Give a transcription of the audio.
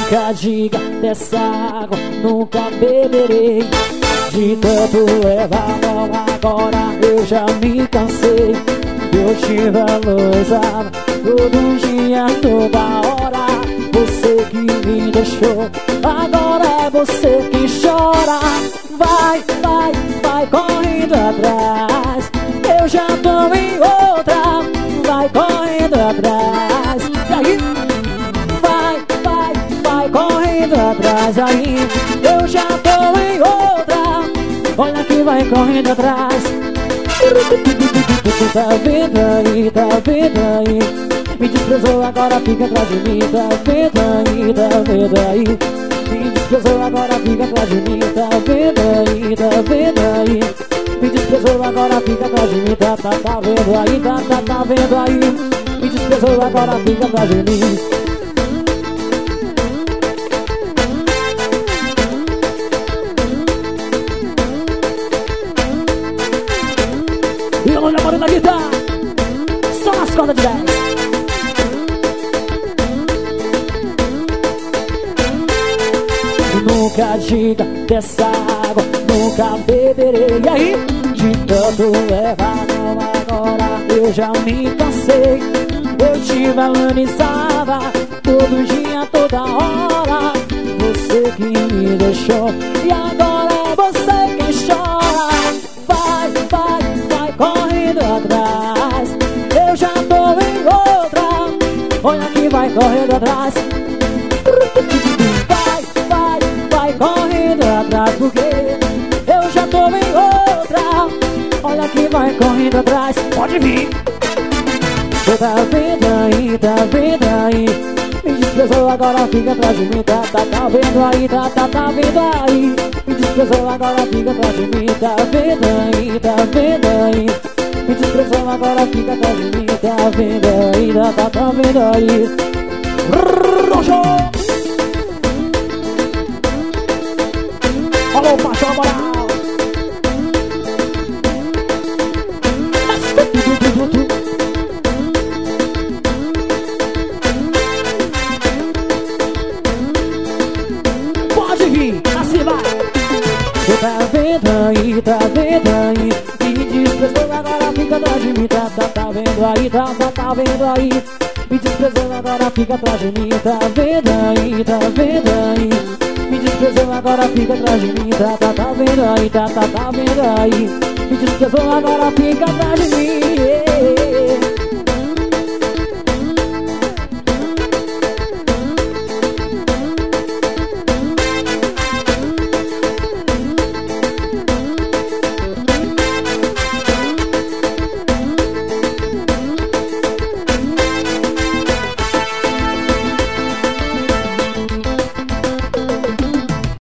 Nunca diga dessa água, nunca beberei. De tanto levar mal, agora eu já me cansei. Eu te valorizava todo dia, toda hora. Você que me deixou, agora é você que chora. Vai, vai, vai correndo atrás, eu já tô em outra. Vai correndo atrás, e aí? Vai, vai, vai correndo atrás, aí eu já tô em outra. Olha que vai correndo atrás. Tá vendo aí, tá vendo aí? Me desprezou, agora fica atrás de mim. Tá vendo aí, tá vendo aí? Me desprezou, agora fica atrás de mim. Tá vendo aí, tá vendo aí? Me desprezou, agora fica atrás de mim. Tá vendo aí, tá vendo aí? Me desprezou, agora fica atrás de mim. E eu não namoro na guitarra, só nas cordas de 10. Nunca diga dessa água, nunca beberei. E aí? De tanto levar não, agora eu já me cansei. Eu te valorizava todo dia, toda hora. Você que me deixou, e agora é você quem chora. Vai, vai, vai correndo atrás, eu já tô em outra. Olha que vai correndo atrás. Correndo atrás, porque eu já tô em outra. Olha que vai correndo atrás, pode vir. Tá vendo aí, tá vendo aí? Me desprezou, agora fica atrás de mim. Tá vendo aí, tá vendo aí? Me desprezou, agora fica atrás de mim. Tá vendo aí, tá vendo aí? Me desprezou, agora fica atrás de mim. Tá vendo aí, tá vendo aí? Roxo! Alô, paixão, moral. Pode vir, assim vai. Tá vendo aí, tá vendo aí? Me desprezou, agora fica atrás de mim. Tá vendo aí, tá vendo aí? Me desprezou, agora fica atrás de mim. Tá vendo aí, tá vendo aí? Me desprezou, agora fica atrás de mim. Tá vendo aí, tá vendo aí? Me desprezou, agora fica atrás de mim.